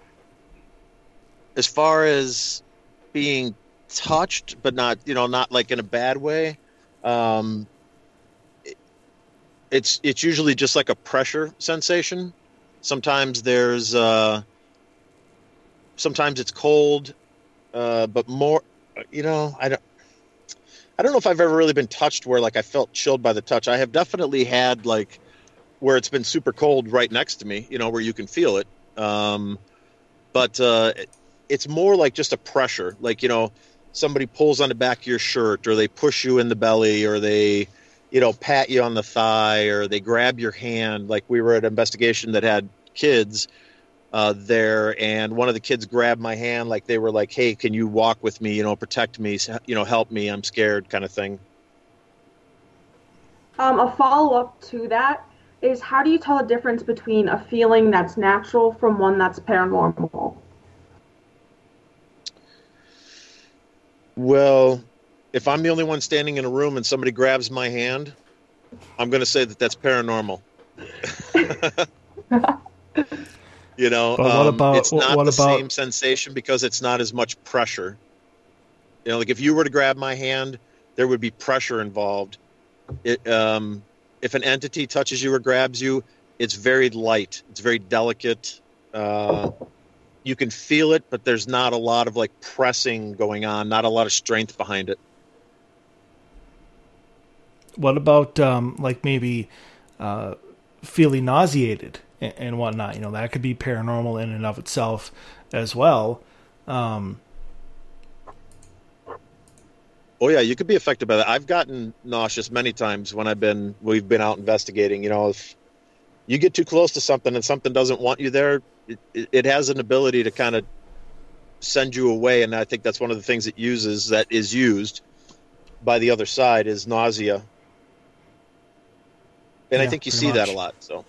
S3: as far as being touched, but not, you know, not like in a bad way, um, it, it's it's usually just like a pressure sensation. Sometimes there's uh, sometimes it's cold, uh, but more, you know, I don't I don't know if I've ever really been touched where like I felt chilled by the touch. I have definitely had like where it's been super cold right next to me, you know, where you can feel it. Um, but uh, it's more like just a pressure, like, you know, somebody pulls on the back of your shirt, or they push you in the belly, or they, you know, pat you on the thigh, or they grab your hand. Like we were at an investigation that had kids uh, there, and one of the kids grabbed my hand, like they were like, "Hey, can you walk with me? You know, protect me. You know, help me. I'm scared," kind of thing.
S4: Um, a follow-up to that is, how do you tell the difference between a feeling that's natural from one that's paranormal?
S3: Well, if I'm the only one standing in a room and somebody grabs my hand, I'm going to say that that's paranormal. You know,
S2: But what
S3: um,
S2: about-
S3: it's not
S2: what
S3: the
S2: about-
S3: same sensation because it's not as much pressure. You know, like if you were to grab my hand, there would be pressure involved. It, um, if an entity touches you or grabs you, it's very light. It's very delicate. Uh, you can feel it, but there's not a lot of like pressing going on, not a lot of strength behind it.
S2: What about um, like maybe uh, feeling nauseated and, and whatnot? You know, that could be paranormal in and of itself as well. Um,
S3: Oh yeah, you could be affected by that. I've gotten nauseous many times when I've been we've been out investigating. You know, if you get too close to something and something doesn't want you there, it, it has an ability to kind of send you away. And I think that's one of the things it uses, that is used by the other side, is nausea. And
S2: Yeah,
S3: I think you
S2: pretty
S3: see that
S2: much.
S3: a lot. So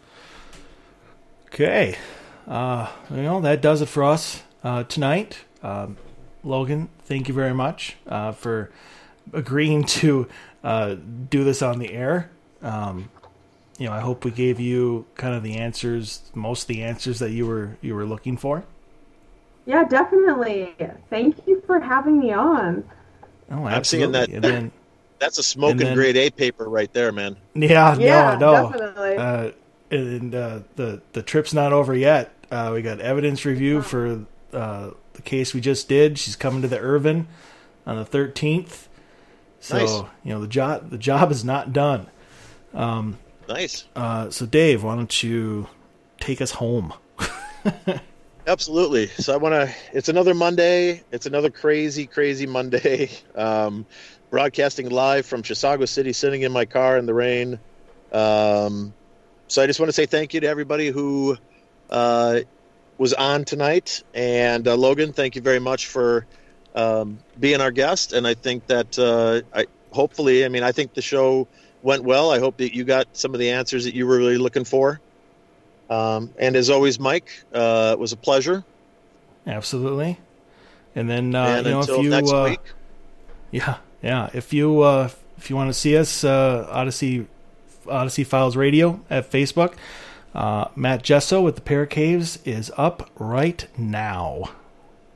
S2: okay. Uh, you know, that does it for us uh, tonight. Um, Logan, thank you very much uh, for agreeing to uh, do this on the air. Um, you know, I hope we gave you kind of the answers, most of the answers that you were you were looking for.
S4: Yeah, definitely. Thank you for having me on.
S2: Oh,
S3: I'm seeing that.
S2: absolutely. And then,
S3: that's a smoking
S2: then-
S3: grade A paper right there, man.
S2: yeah,
S4: Yeah,
S2: no, no.
S4: definitely.
S2: Uh, and uh, the the trip's not over yet. Uh, we got evidence review for uh, the case we just did. She's coming to the Irvin on the thirteenth. So
S3: Nice.
S2: you know the job the job is not done. Um,
S3: Nice.
S2: uh, so Dave, why don't you take us home?
S3: Absolutely. So I want to, it's another Monday. It's another crazy, crazy Monday. Um, broadcasting live from Chisago City, sitting in my car in the rain. Um, so I just want to say thank you to everybody who uh, was on tonight. And uh, Logan, thank you very much for um, being our guest. And I think that uh, I hopefully, I mean, I think the show went well. I hope that you got some of the answers that you were really looking for. Um, and as always, Mike, uh, it was a pleasure.
S2: Absolutely. And then uh,
S3: and
S2: you know
S3: until
S2: if you
S3: next
S2: uh,
S3: week,
S2: yeah yeah if you uh, if you want to see us, uh, Odyssey Odyssey Files Radio at Facebook. Uh, Matt Gesso with the Paracaves is up right now.